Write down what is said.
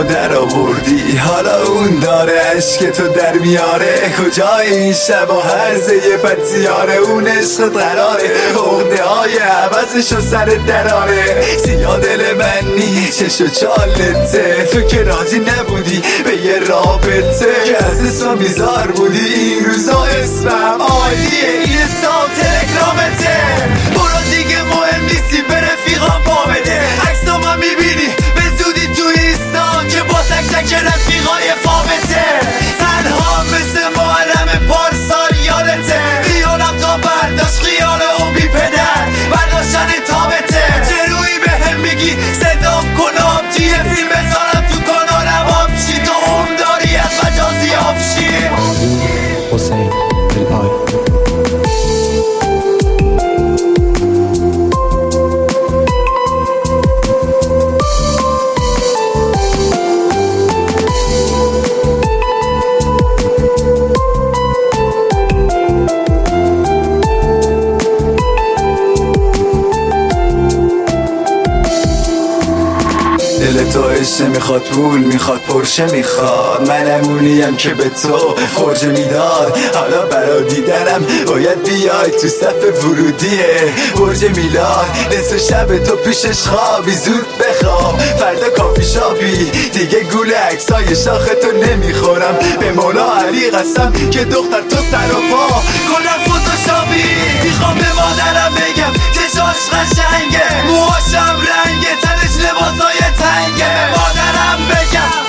در آوردی، حالا اون داره عشق تو در میاره. کجای این شب و هرزه پتیاره، اون عشقت قراره عقده های عوضشو سر دراره. سیاه دل من نی چشو چالته، تو که راضی نبودی به یه رابطه که از اسمم بیزار بودی. این روزا اسمم عالیه، این اسم تلگرامته. برو دیگه مهم نیستی به رفیقام پا بده. عکسام هم میبینی به زودی تو اینستا که با تک تک رفیقای فابته. تنها مثل معلم پارسال یادته، خیالم تا برداشت خیال اون بی پدر برداشتن تابته. چه روی به هم میگی صدام کن آبجی، یه فیلم بذارم تو کانالم آبشی، تو اون داری از مجازی آفشی. حسین الآی دل تو عشق میخواد، پول میخواد، پرشه میخواد. من امونیم که به تو فرجه میداد. حالا برا دیدنم باید بیای تو صف ورودیه برج میلاد. نصف شب تو پیشش خوابی، زود بخواب فردا کافی شابی. دیگه گول عکسای شاخ تو نمیخورم، به مولا علی قسم که دختر تو سر و پا کلن فوتوشاپی. میخوام به مادرم بگم چشاش قشنگه، موهاشم رنگه، تنش لباسای تنگه. مادرم بگم